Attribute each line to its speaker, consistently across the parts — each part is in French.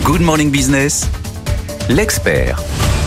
Speaker 1: Good Morning Business, l'expert.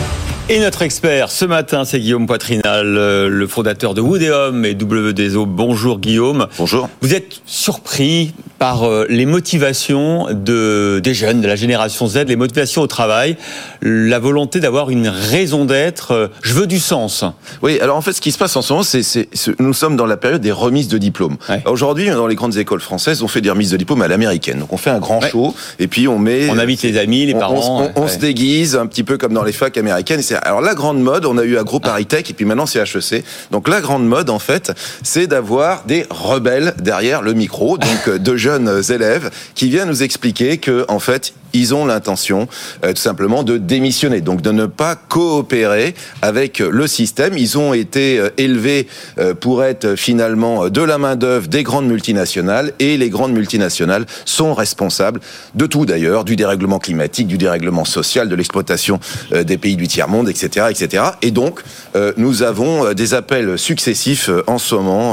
Speaker 2: Et notre expert ce matin, c'est Guillaume Poitrinal, le fondateur de Wood & Home et WDESO. Bonjour Guillaume.
Speaker 3: Bonjour.
Speaker 2: Vous êtes surpris par les motivations des jeunes, de la génération Z, les motivations au travail, la volonté d'avoir une raison d'être. Je veux du sens.
Speaker 3: Oui, alors en fait, ce qui se passe en ce moment, nous sommes dans la période des remises de diplômes. Ouais. Aujourd'hui, dans les grandes écoles françaises, on fait des remises de diplômes à l'américaine. Donc on fait un grand show et puis on
Speaker 2: invite les amis, les parents.
Speaker 3: On se déguise un petit peu comme dans les facs américaines. Alors la grande mode, on a eu AgroParisTech et puis maintenant c'est HEC. Donc la grande mode en fait, c'est d'avoir des rebelles derrière le micro, donc de jeunes élèves qui viennent nous expliquer que en fait ils ont l'intention tout simplement de démissionner, donc de ne pas coopérer avec le système. Ils ont été élevés pour être finalement de la main-d'œuvre des grandes multinationales, et les grandes multinationales sont responsables de tout d'ailleurs, du dérèglement climatique, du dérèglement social, de l'exploitation des pays du tiers-monde, etc., etc. Et donc, nous avons des appels successifs en ce moment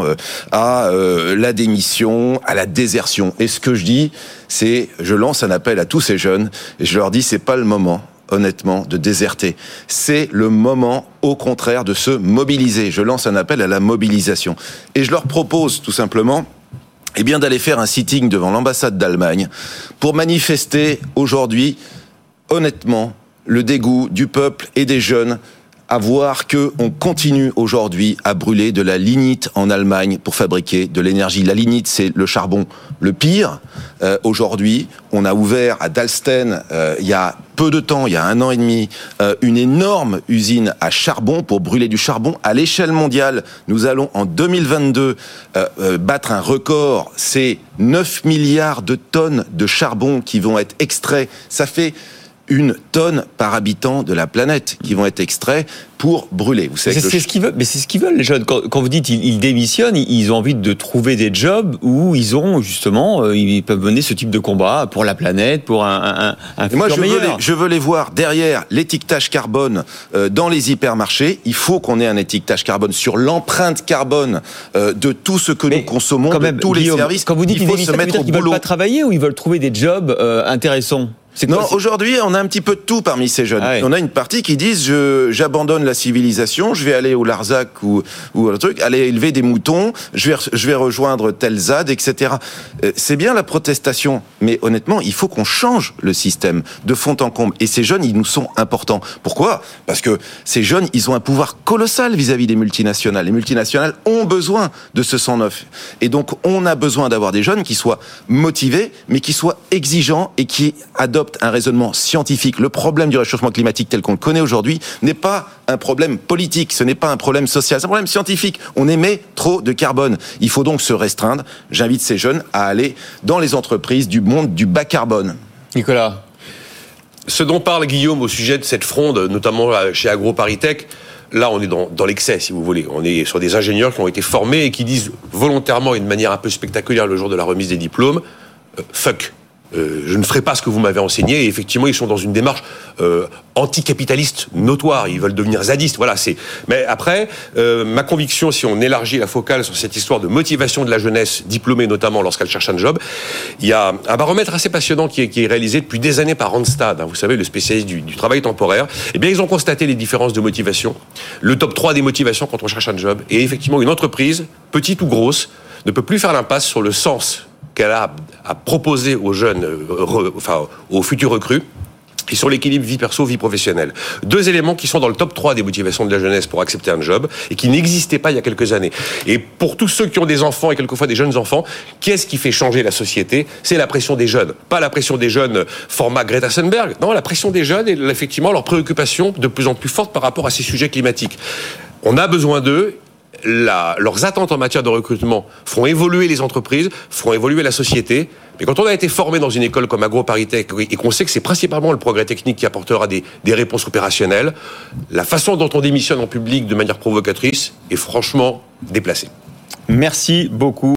Speaker 3: à la démission, à la désertion. Et ce que je dis, je lance un appel à tous ces jeunes et je leur dis, c'est pas le moment, honnêtement, de déserter. C'est le moment, au contraire, de se mobiliser. Je lance un appel à la mobilisation. Et je leur propose, tout simplement, d'aller faire un sitting devant l'ambassade d'Allemagne pour manifester aujourd'hui, honnêtement, le dégoût du peuple et des jeunes à voir que on continue aujourd'hui à brûler de la lignite en Allemagne pour fabriquer de l'énergie. La lignite, c'est le charbon le pire. Aujourd'hui, on a ouvert à Dalsten, il y a peu de temps, il y a 1 an et demi, une énorme usine à charbon pour brûler du charbon. À l'échelle mondiale, nous allons en 2022 battre un record. C'est 9 milliards de tonnes de charbon qui vont être extraits. Ça fait 1 tonne par habitant de la planète qui vont être extraits pour brûler. Vous savez
Speaker 2: c'est ce qu'ils veulent. Mais c'est ce qu'ils veulent, les jeunes. Quand vous dites ils démissionnent, ils ont envie de trouver des jobs où ils ont justement, ils peuvent mener ce type de combat pour la planète, pour un futur meilleur.
Speaker 3: Je veux les voir derrière l'étiquetage carbone dans les hypermarchés. Il faut qu'on ait un étiquetage carbone sur l'empreinte carbone de tout ce que nous consommons, de tous les services.
Speaker 2: Quand vous dites qu'ils démissionnent, ils veulent pas travailler ou ils veulent trouver des jobs intéressants?
Speaker 3: Non, aujourd'hui, on a un petit peu de tout parmi ces jeunes. On a une partie qui disent j'abandonne la civilisation, je vais aller au Larzac ou un truc, aller élever des moutons, je vais rejoindre tel ZAD, etc. C'est bien la protestation, mais honnêtement, il faut qu'on change le système de fond en comble. Et ces jeunes, ils nous sont importants. Pourquoi ? Parce que ces jeunes, ils ont un pouvoir colossal vis-à-vis des multinationales. Les multinationales ont besoin de ce sang neuf. Et donc, on a besoin d'avoir des jeunes qui soient motivés, mais qui soient exigeants et qui adoptent un raisonnement scientifique. Le problème du réchauffement climatique tel qu'on le connaît aujourd'hui n'est pas un problème politique, ce n'est pas un problème social, c'est un problème scientifique. On émet trop de carbone. Il faut donc se restreindre. J'invite ces jeunes à aller dans les entreprises du monde du bas carbone.
Speaker 2: Nicolas.
Speaker 4: Ce dont parle Guillaume au sujet de cette fronde, notamment chez AgroParisTech, là, on est dans l'excès, si vous voulez. On est sur des ingénieurs qui ont été formés et qui disent volontairement et de manière un peu spectaculaire le jour de la remise des diplômes, fuck. Je ne ferai pas ce que vous m'avez enseigné. Et effectivement, ils sont dans une démarche anticapitaliste notoire. Ils veulent devenir zadistes. Voilà. Mais après, ma conviction, si on élargit la focale sur cette histoire de motivation de la jeunesse diplômée, notamment lorsqu'elle cherche un job, il y a un baromètre assez passionnant qui est réalisé depuis des années par Randstad. Vous savez, le spécialiste du travail temporaire. Eh bien, ils ont constaté les différences de motivation. Le top 3 des motivations quand on cherche un job. Et effectivement, une entreprise, petite ou grosse, ne peut plus faire l'impasse sur le sens qu'elle a à proposer aux jeunes, aux futurs recrues, et sur l'équilibre vie perso, vie professionnelle. 2 éléments qui sont dans le top 3 des motivations de la jeunesse pour accepter un job, et qui n'existaient pas il y a quelques années. Et pour tous ceux qui ont des enfants, et quelquefois des jeunes enfants, qu'est-ce qui fait changer la société ? C'est la pression des jeunes. Pas la pression des jeunes format Greta Thunberg, non, la pression des jeunes et effectivement leur préoccupation de plus en plus forte par rapport à ces sujets climatiques. On a besoin d'eux. Leurs attentes en matière de recrutement feront évoluer les entreprises, feront évoluer la société. Mais quand on a été formé dans une école comme AgroParisTech et qu'on sait que c'est principalement le progrès technique qui apportera des réponses opérationnelles, la façon dont on démissionne en public de manière provocatrice est franchement déplacée.
Speaker 2: Merci beaucoup.